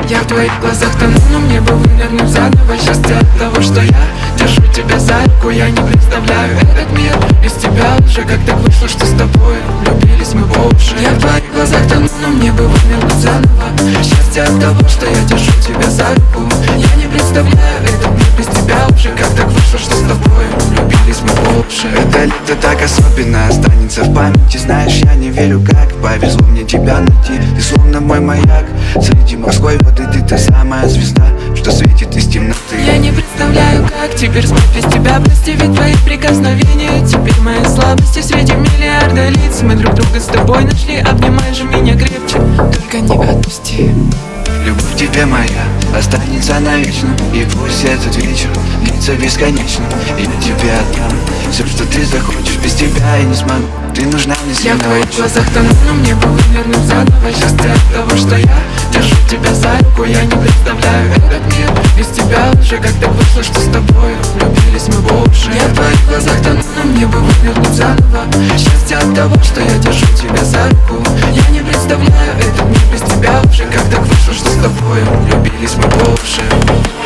Я в твоих глазах тону, но мне бы вынырнуть заново. Счастье от того, что я держу тебя за руку. Я не представляю этот мир без тебя уже. Как так вышло, что с тобой влюбились мы по уши. Я в твоих глазах тону, но мне бы вынырнуть заново. Счастье от того, что я держу тебя за руку. Я не представляю этот мир без тебя уже. Как так вышло, что с тобой влюбились мы по уши. Это лето так особенно останется в памяти. Знаешь, я не верю, как повезло мне тебя найти. Ты словно мой маяк среди морской воды. Ты та самая звезда, что светит из темноты. Я не представляю, как теперь спать без тебя. Прости, ведь твои прикосновения теперь мои слабости. Среди миллиарда лиц мы друг друга с тобой нашли. Обнимай же меня крепче, только не отпусти. Любовь тебе моя останется навечно. И пусть этот вечер длится бесконечно. Я тебе отдам все, что ты захочешь. Без тебя я не смогу, ты нужна мне Я в сильно твоих очень. глазах тону, но мне бы вынырнуть заново. Счастье от того, что я держу тебя за руку. Я не представляю этот мир без тебя уже. Как так вышло, что с тобой влюбились мы по уши. Я в твоих глазах тону, но мне бы вынырнуть заново. Счастье от того, что я держу тебя за руку. Я не представляю этот мир без тебя уже. Как так вышло, что с тобой влюбились мы по уши.